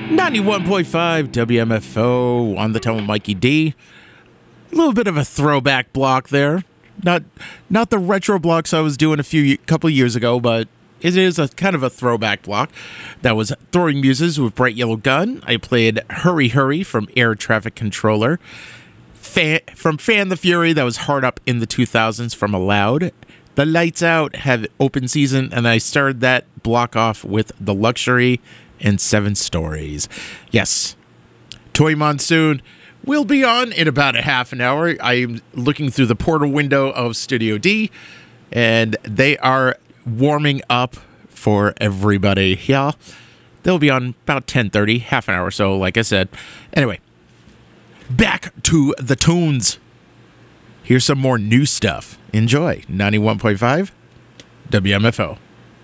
91.5 WMFO on the time with Mikey D. A little bit of a throwback block there. Not the retro blocks I was doing couple years ago, but it is a kind of a throwback block. That was Throwing Muses with Bright Yellow Gun. I played Hurry Hurry from Air Traffic Controller. From Fan the Fury, that was Hard Up in the 2000s from Aloud. The Lights Out had open season, and I started that block off with The Luxury and 7 Stories. Yes, Toy Monsoon will be on in about a half an hour. I'm looking through the portal window of Studio D, and they are warming up for everybody. Yeah, they'll be on about 10:30, half an hour or so, like I said. Anyway, back to the tunes. Here's some more new stuff. Enjoy. 91.5 WMFO.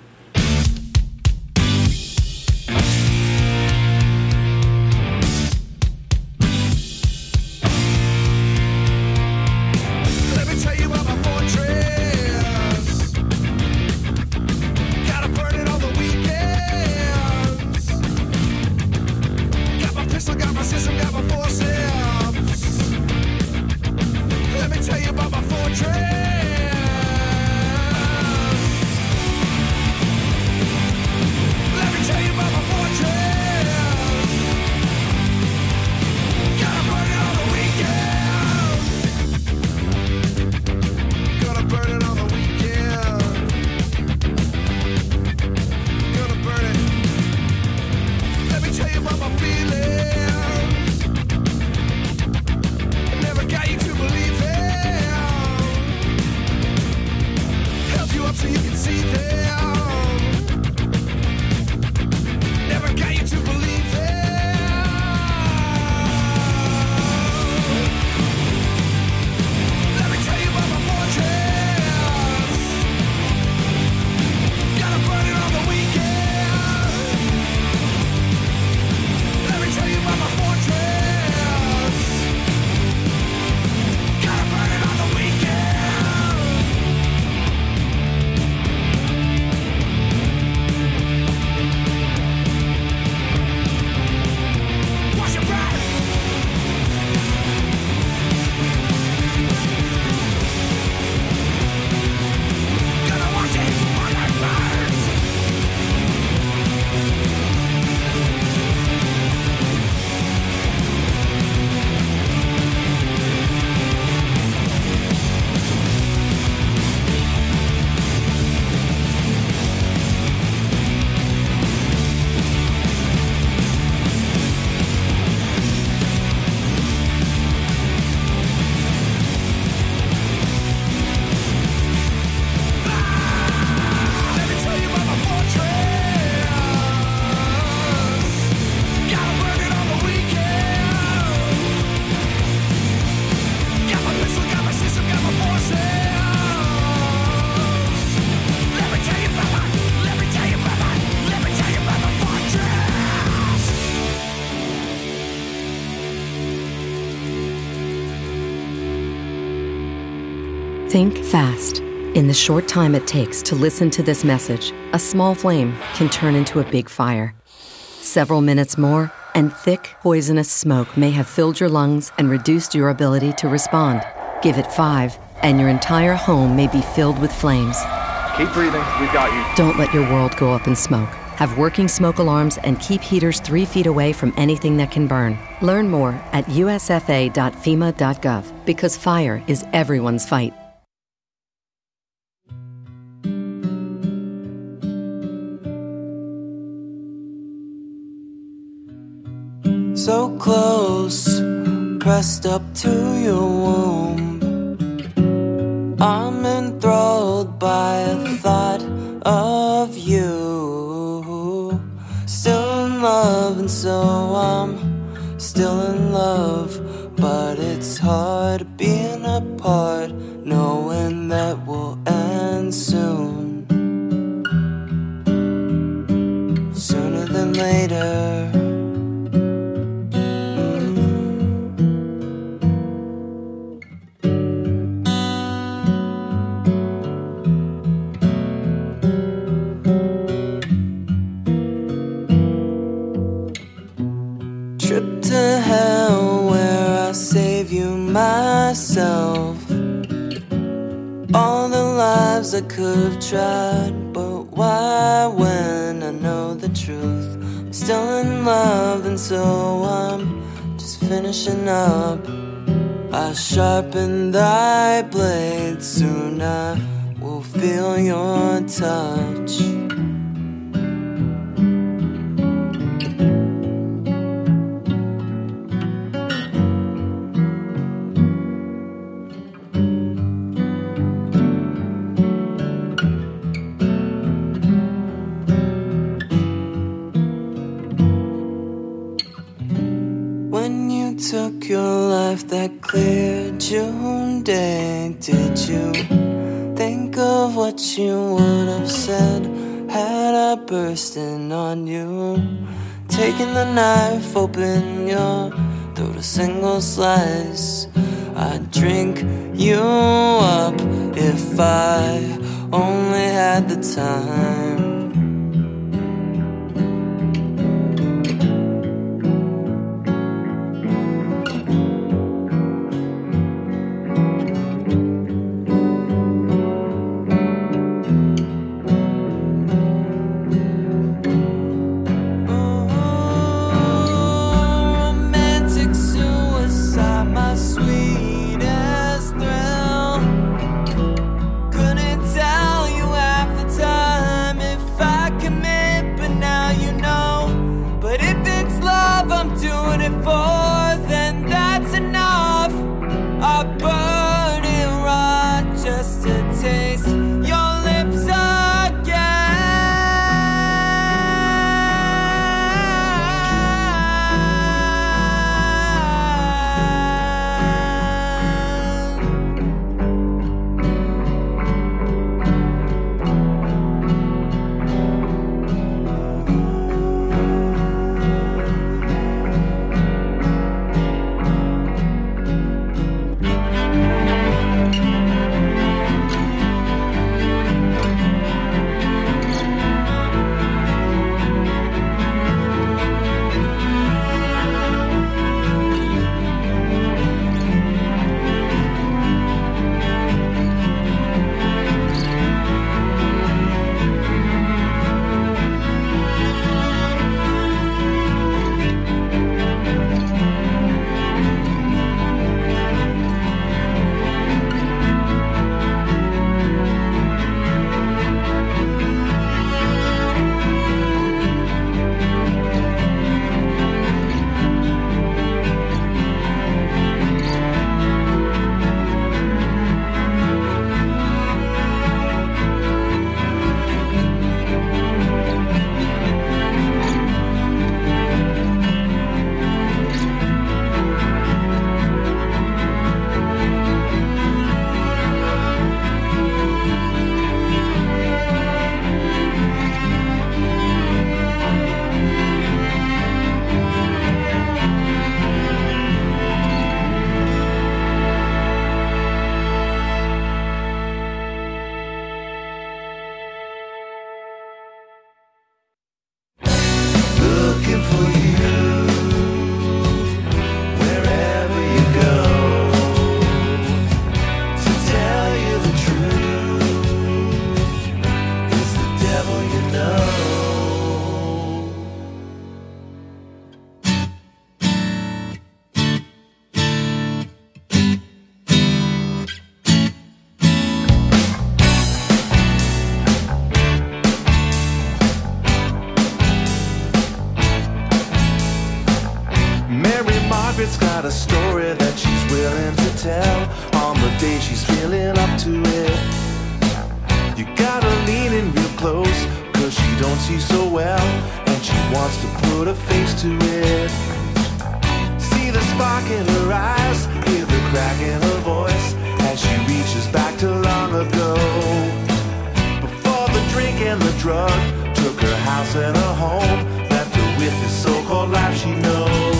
Think fast. In the short time it takes to listen to this message, a small flame can turn into a big fire. Several minutes more, and thick, poisonous smoke may have filled your lungs and reduced your ability to respond. Give it 5, and your entire home may be filled with flames. Keep breathing. We've got you. Don't let your world go up in smoke. Have working smoke alarms and keep heaters 3 feet away from anything that can burn. Learn more at usfa.fema.gov, because fire is everyone's fight. So close, pressed up to your womb. I'm enthralled by the thought of you. Still in love, and so I'm still in love. But it's hard being apart, knowing that we'll end soon. Sooner than later. trip to hell where I'll save you myself. All the lives I could have tried, but why when I know the truth? I'm still in love and so I'm just finishing up. I sharpen thy blade, soon I will feel your touch. Took your life that clear June day. Did you think of what you would have said had I burst in on you? Taking the knife, open your throat, a single slice. I'd drink you up if I only had the time. Margaret's got a story that she's willing to tell on the day she's feeling up to it. You gotta lean in real close, cause she don't see so well, and she wants to put a face to it. See the spark in her eyes, hear the crack in her voice, as she reaches back to long ago. Before the drink and the drug took her house and her home, left her with this so-called life she knows.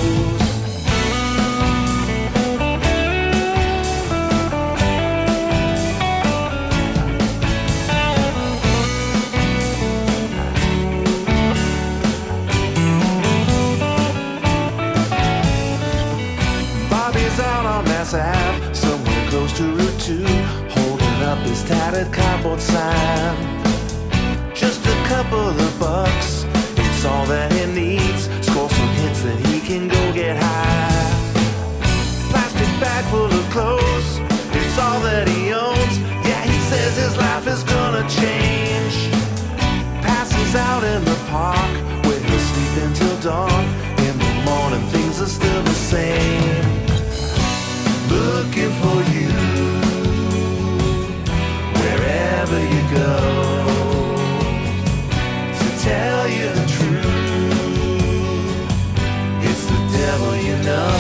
tattoo, holding up his tattered cardboard sign. Just a couple of bucks, it's all that he needs. Score some hits that he can go get high. Plastic bag full of clothes, it's all that he owns. Yeah, he says his life is gonna change. Passes out in the park, where he'll sleep until dawn. In the morning things are still the same. Looking for you wherever you go, to tell you the truth, it's the devil you know.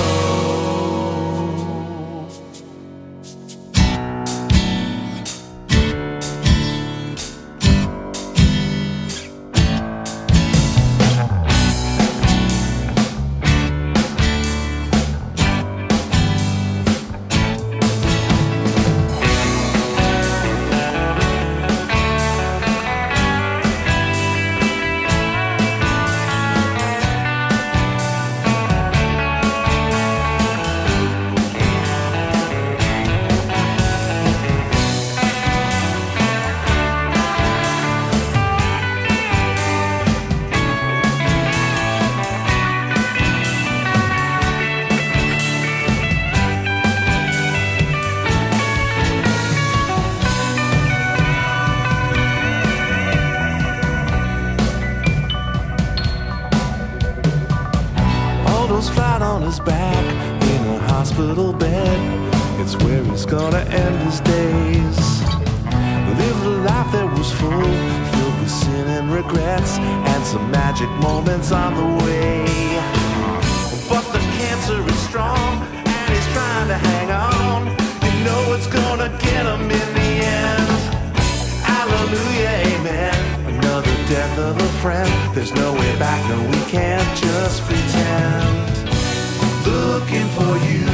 Flat on his back in a hospital bed, it's where he's gonna end his days. Live a life that was full, filled with sin and regrets, and some magic moments on the way. But the cancer is strong, and he's trying to hang on. You know it's gonna get him in the end. Hallelujah, amen. Another death of a friend. There's no way back, no, we can't just pretend. Looking for you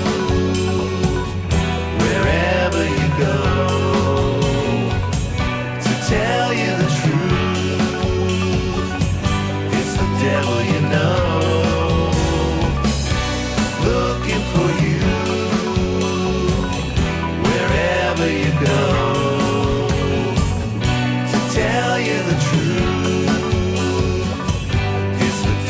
wherever you go, to tell you the truth, it's the devil you know. Looking for you wherever you go, to tell you the truth, it's the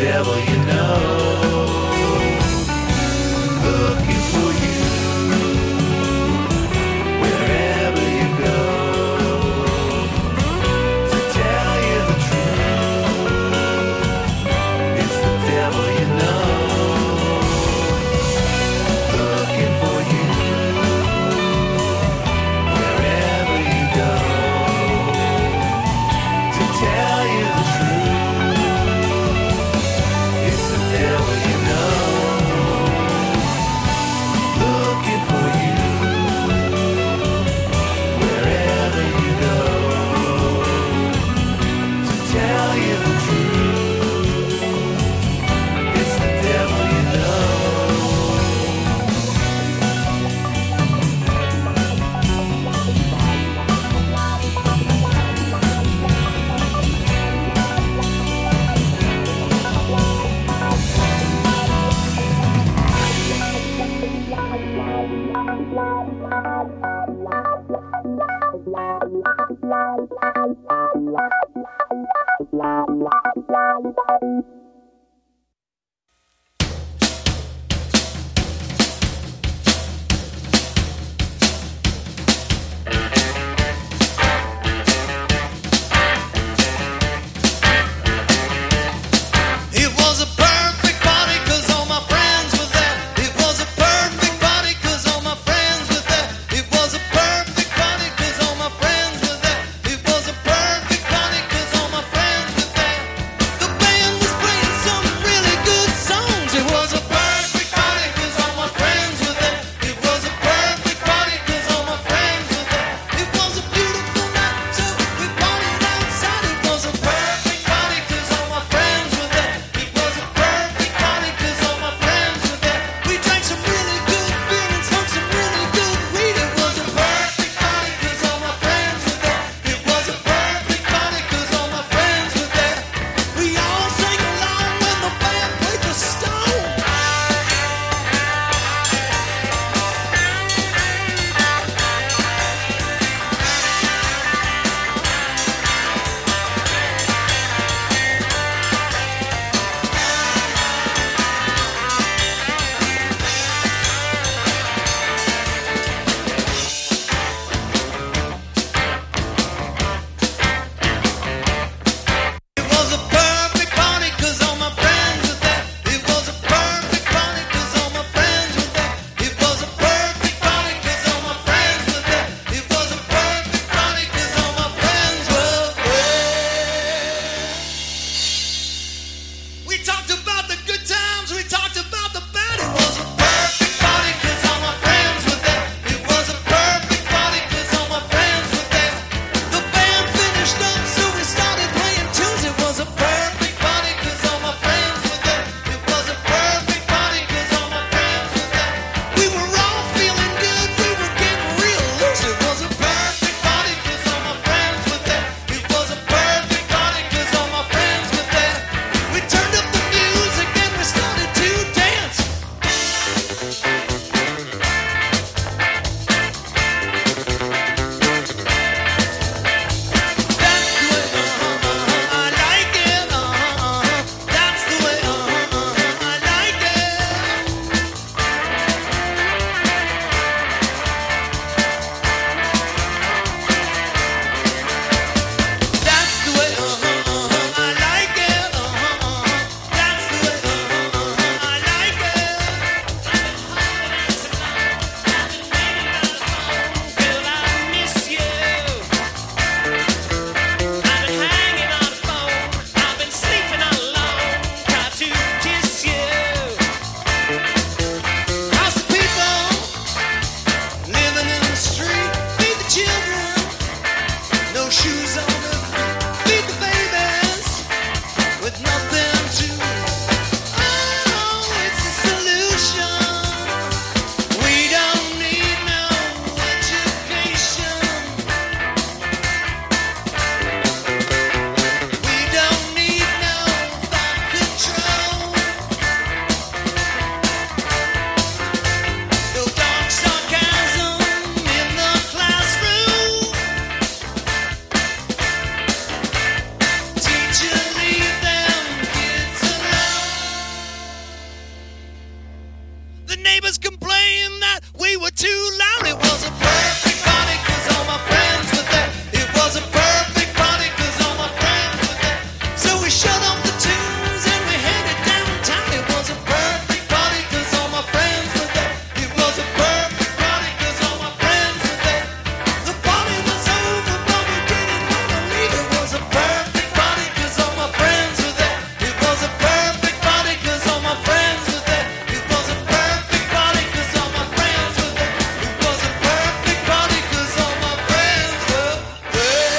neighbors complained that we were too loud. It was a perfect party 'cause all my friends were there. It was a perfect party 'cause all my friends were there. So we shut off the tunes and we headed downtown. It was a perfect party 'cause all my friends were there. It was a perfect party 'cause all my friends were there. The party was over but we didn't want to leave. It was a perfect party 'cause all my friends were there. It was a perfect party 'cause all my friends were there. It was a perfect party 'cause all my friends were there. It was a perfect party 'cause all my friends were there.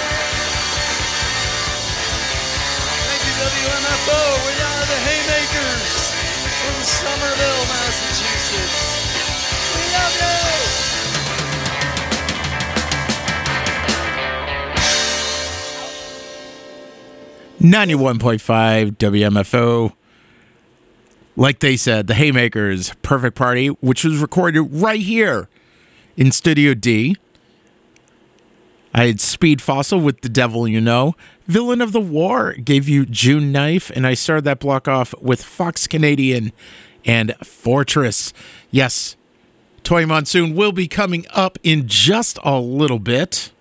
Thank you, WMFO. We are the Haymakers from Somerville, Massachusetts. We love you. 91.5 WMFO. Like they said, the Haymakers, Perfect Party, which was recorded right here in Studio D. I had Speed Fossil with The Devil You Know. Villain of the War gave you June Knife, and I started that block off with Fox Canadian and Fortress. Yes, Toy Monsoon will be coming up in just a little bit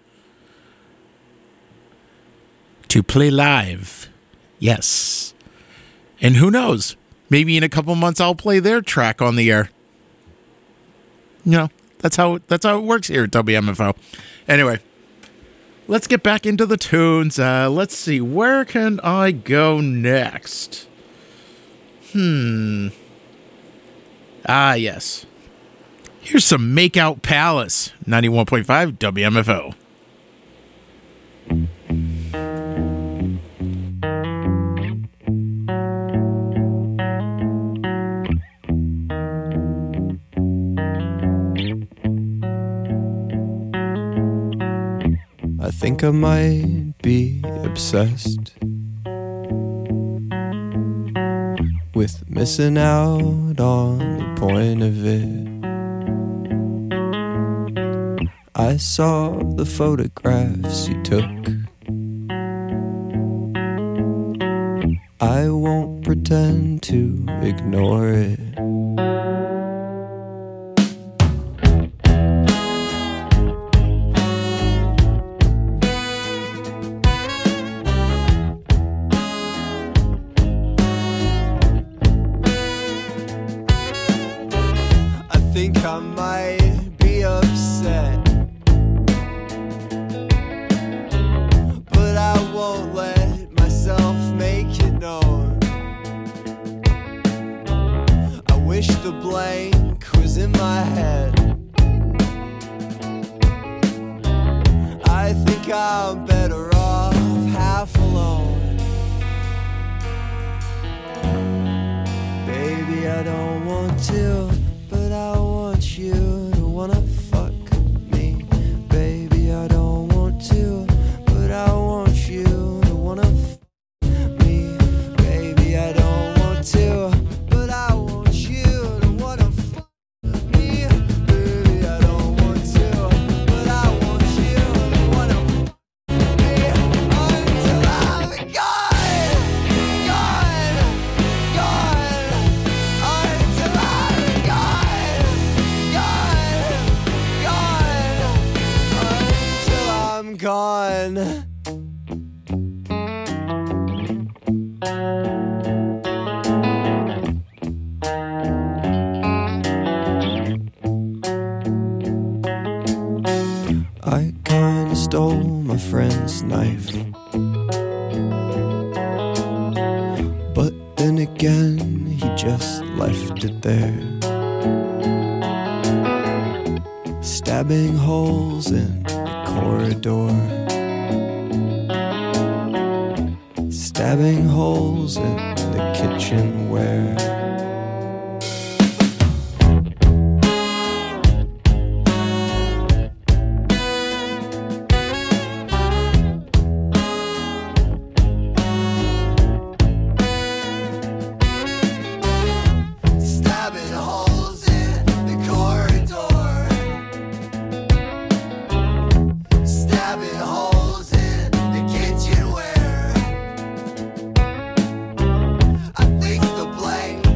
to play live. Yes. And who knows? Maybe in a couple months I'll play their track on the air. You know, that's how it works here at WMFO. Anyway, let's get back into the tunes. Let's see, where can I go next? Ah, yes. Here's some Makeout Palace, 91.5 WMFO. I think I might be obsessed with missing out on the point of it. I saw the photographs you took. I won't pretend to ignore it. I might be upset, but I won't let myself make it known. I wish the blank was in my head. I think I'm better off half alone. Baby, I don't want to, but I want you to wanna fuck me. Baby, I don't want to, but I want you to wanna fuck me. Baby, I don't want to, but I want you to wanna fuck me. Baby, I don't want to, but I want you to wanna fuck me. Until I'm gone, gone, gone. Until I'm gone, gone, gone. Until I'm gone. I kinda stole my friend's knife, but then again he just left it there, stabbing holes in the corridor, stabbing holes in the kitchenware. Stabbing holes in the corridor, stabbing holes in the kitchenware. I think the blank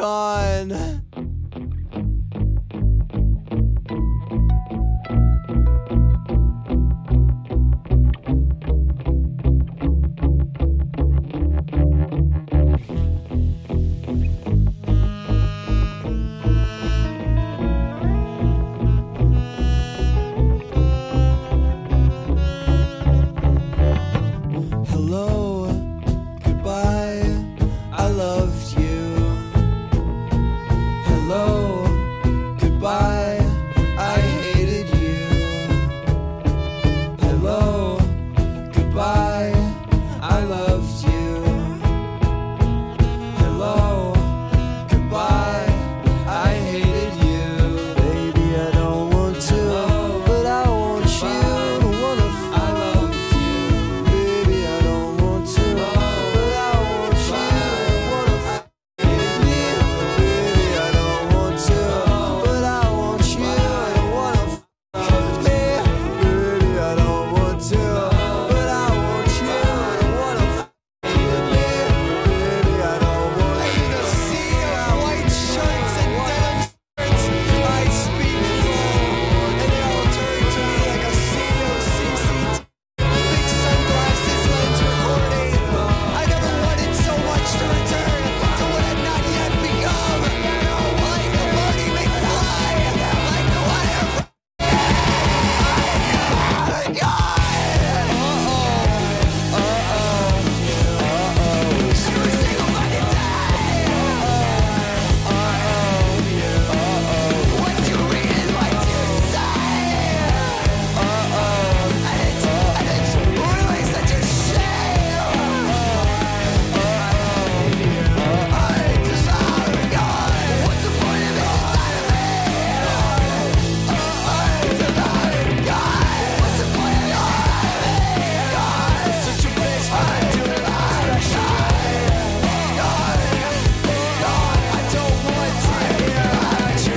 gone. Hello, goodbye, I loved you. Hello, goodbye, I hated you. Hello, goodbye, I loved you. Hello, goodbye, I hated you. Baby, I don't want to, but I want you to wanna I loved you. Baby, I don't want to, but I want you to wanna Baby, I don't want to, but I want you to wanna me. Baby, I don't want to, but I want you to wanna me. Baby, I don't want you to see our white shirts and denim skirts. I speak low, and they all turn to me like a COCC. Big sunglasses, lens recording. I never wanted so much to return to what had not yet become. Like a Marty McFly, like the wire. What you read is what you say. And it's really such a shame. I just I'm gone. What's the point of it inside of me? I just I'm gone. What's the point of it? It's such a bitch, but I do it special. I don't want to hear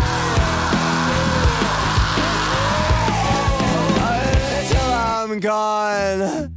until I'm gone.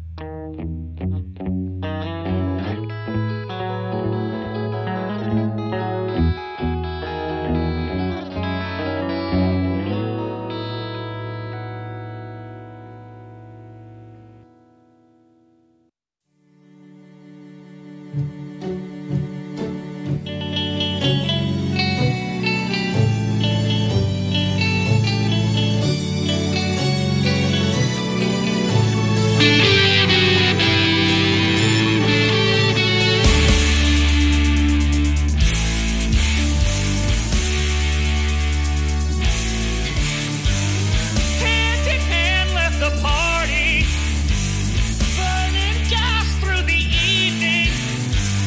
Hand in hand left the party, burning gas through the evening.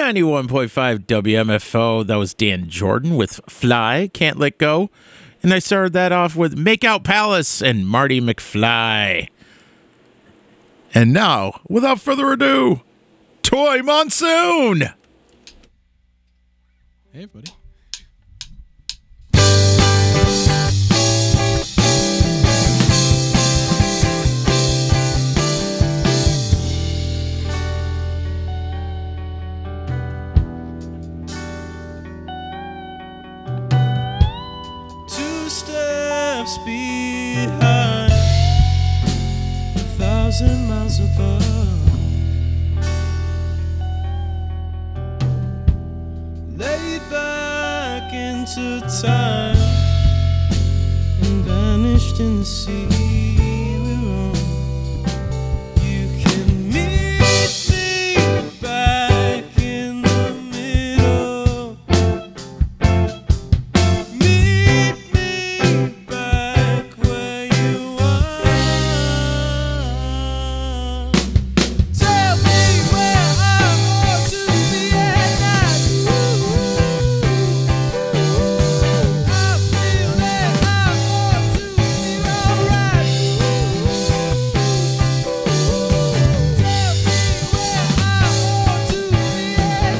91.5 WMFO. That was Dan Jordan with Fly, Can't Let Go. And I started that off with Makeout Palace and Marty McFly. And now, without further ado, Toy Monsoon! Hey, buddy. Behind 1,000 miles above, laid back into time and vanished in the sea. We're on. You can meet me back in the middle. Meet me back where you are. Tell me where I ought to be at night. I feel that I ought to be alright. Tell me where I ought to be at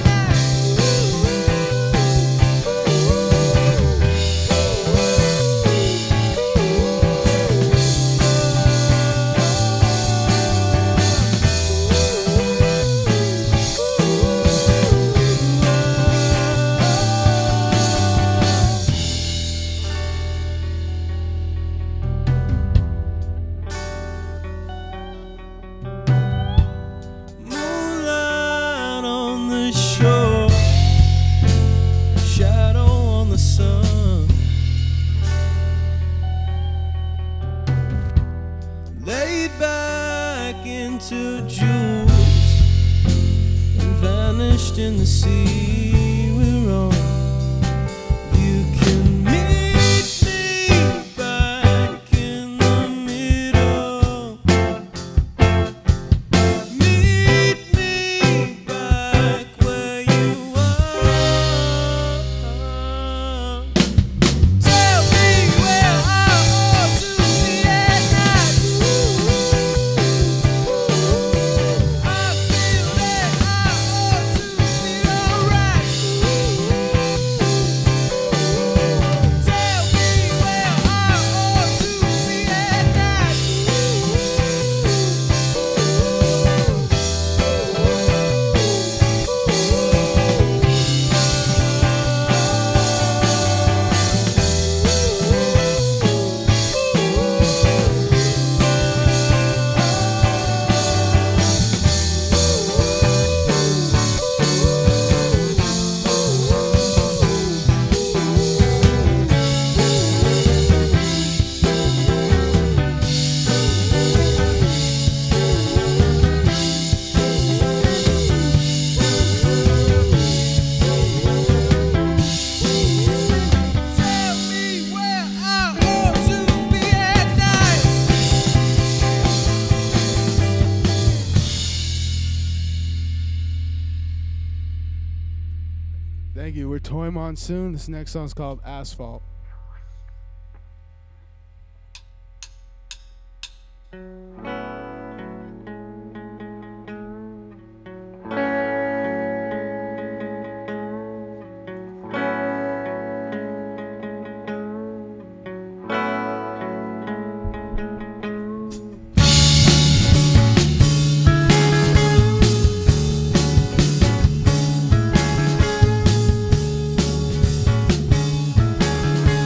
moonlight on the shore, shadow on the sun, laid back into jewels and vanished in the sea. We're on. You can meet me back in the middle. Meet me back where you are. Tell me where I ought to be at night. I feel that I ought to be alright. Tell me where I ought to be at night. Tell me where I ought to be at night. Thank you. We're Toy Monsoon. This next song's called Asphalt. Tell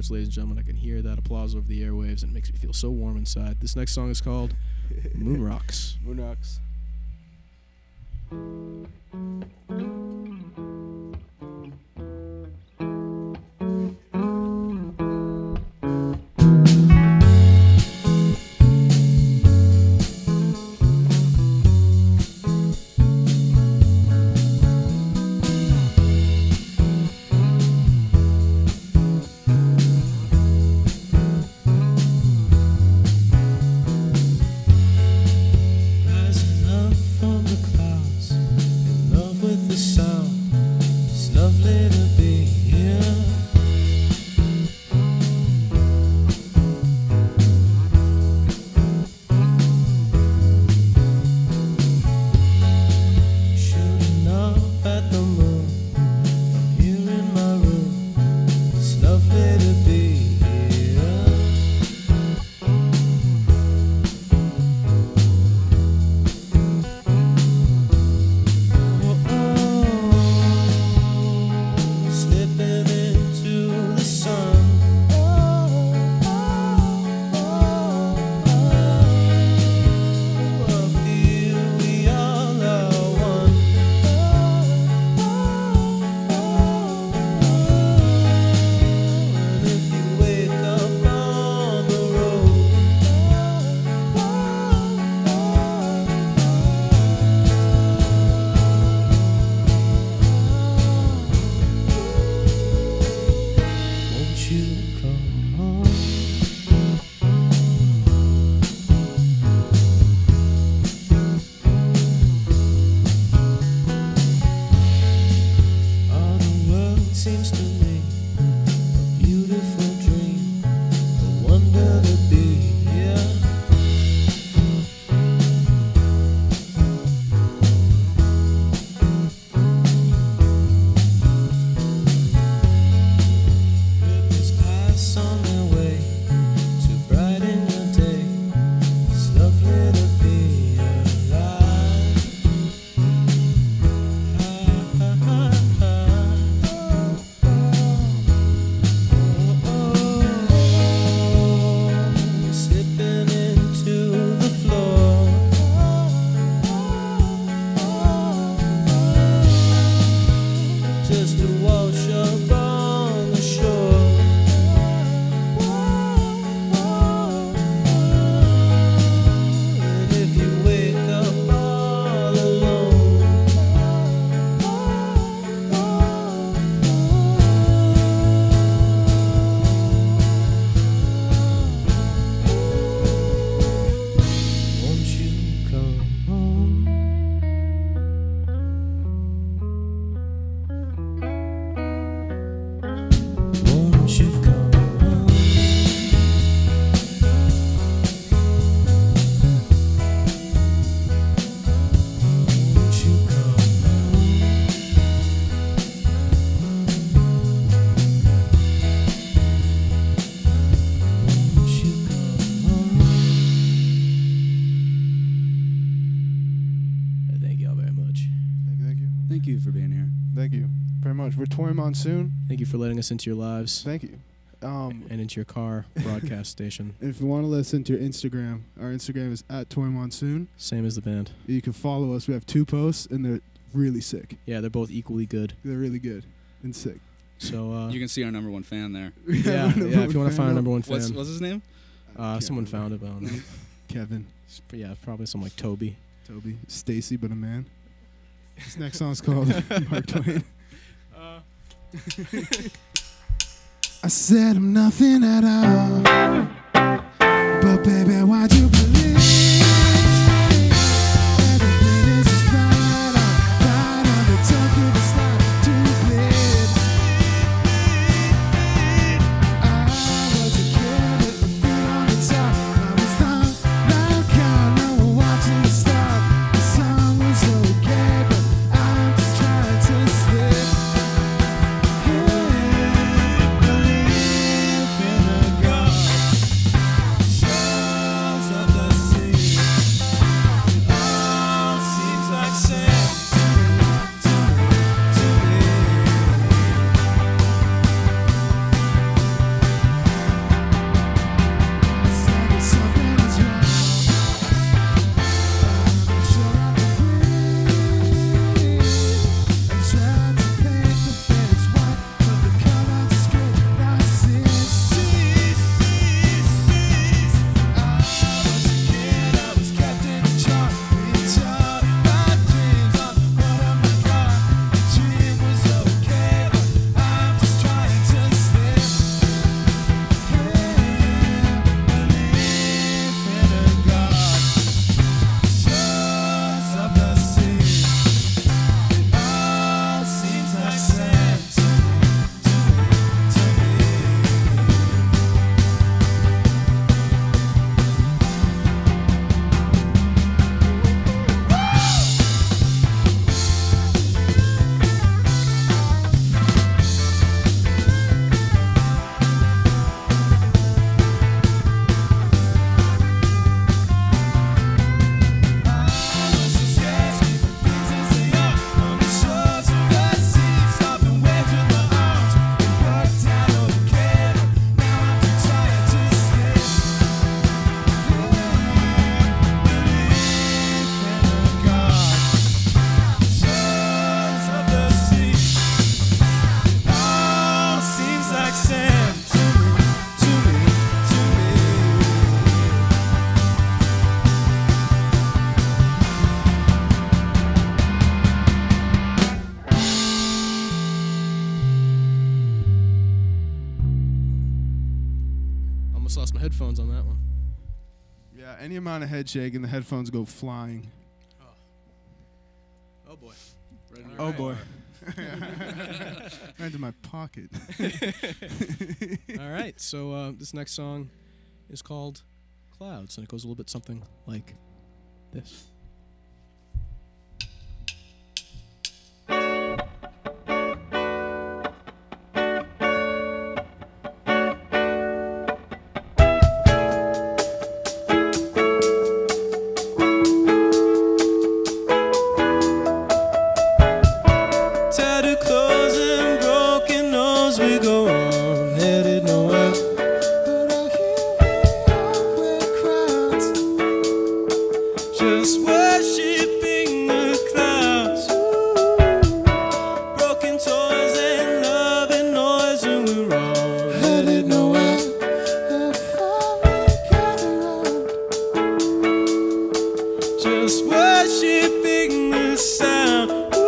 much, ladies and gentlemen. I can hear that applause over the airwaves, and it makes me feel so warm inside. This next song is called Moon Rocks. Moon Rocks. Rising up from the clouds, in love with the sound. It's lovely to be here. Shooting up at the moon from here in my room. It's lovely to be here. Slipping into the sun. Up here we all are one. And if you wake up on the road, won't you come home? All the world seems to me a beautiful dream, a wonder to be here. Rivers pass on their way to brighten your day. It's lovely to be alive. Slipping into the floor. Just to wash up on the shore. And if you wake up all alone, won't you come home? Won't you come home? Won't you come home? Won't you come home? Thank y'all very much. Thank you. Thank you for being here. Thank you very much. We're Toy Monsoon. Thank you for letting us into your lives Thank you. and into your car broadcast station. If you want to listen to your Instagram, our Instagram is @ToyMonsoon. Same as the band. You can follow us. We have 2 posts, and they're really sick. Yeah, they're both equally good. They're really good and sick. So You can see our number one fan there. yeah, if you want to find our number one fan, What's his name? someone found it, but I don't know. Kevin, Yeah, probably some like Toby. Stacy, but a man. This next song's called Mark Twain. I said I'm nothing at all, but baby, why'd you believe everything is just right on the top of the slide to bleed? I was a kid with my feet on the top. I was not like God, now we're watching the stop. The song was okay, but I'm just trying to slip. Believe in a God. Shows up headphones on that one. Yeah, any amount of head shake and the headphones go flying. Oh boy. Right Oh boy. Right into my pocket. All right, so this next song is called Clouds, and it goes a little bit something like this. Tattered clothes and broken nose, we go on, headed nowhere. Just worshipping the clouds. Broken toys and love and noise, and we're on, headed nowhere. Just worshipping the sound.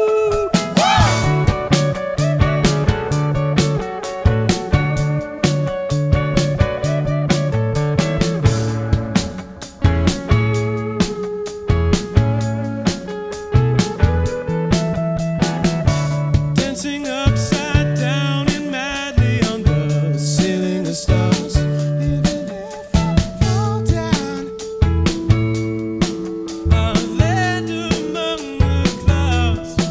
Dancing upside down and madly under the ceiling of stars. Even if I fall down, I'll land among the clouds.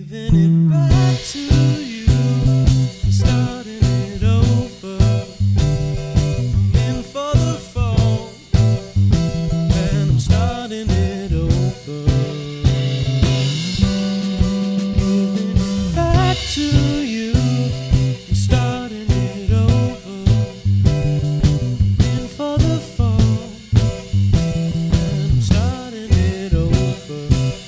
Giving it back to you, I'm starting it over. I'm in for the fall, and I'm starting it over. Giving it back to you, I'm starting it over. I'm in for the fall, and I'm starting it over.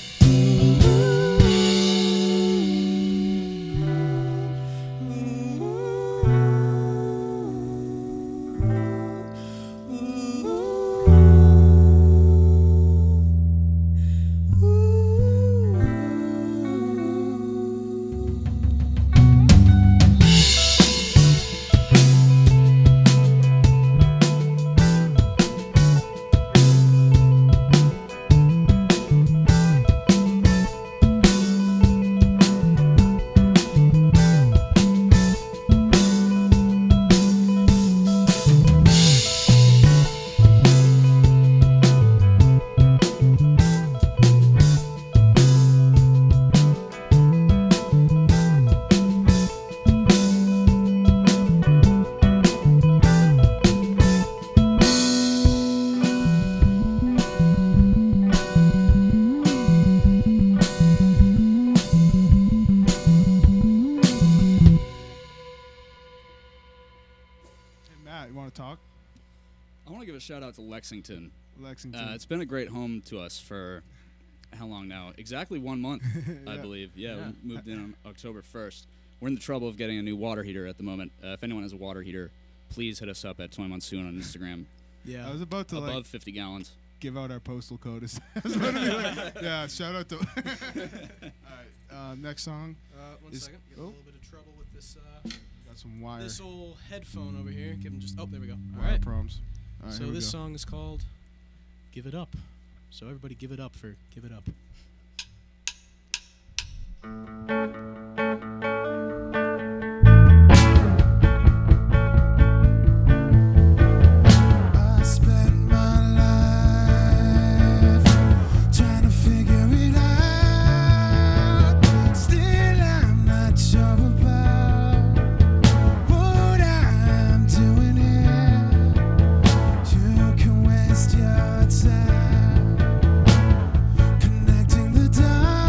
Matt, you want to talk? I want to give a shout out to Lexington. Lexington. It's been a great home to us for how long now? Exactly 1 month, I believe. Yeah, we moved in on October 1st. We're in the trouble of getting a new water heater at the moment. If anyone has a water heater, please hit us up at Toy Monsoon on Instagram. Yeah, I was about to above 50 gallons. Give out our postal code. I was about to be like, yeah, shout out to. All right, next song. One second. Get a little bit of trouble with this. Got some wire. This old headphone over here. Give him just. Oh, there we go. All Wire right. problems. All right, So here we this go. song is called "Give It Up." So everybody, give it up for "Give It Up." I spent my life trying to figure it out. Still, I'm not sure about what I'm doing here. You can waste your time connecting the dots.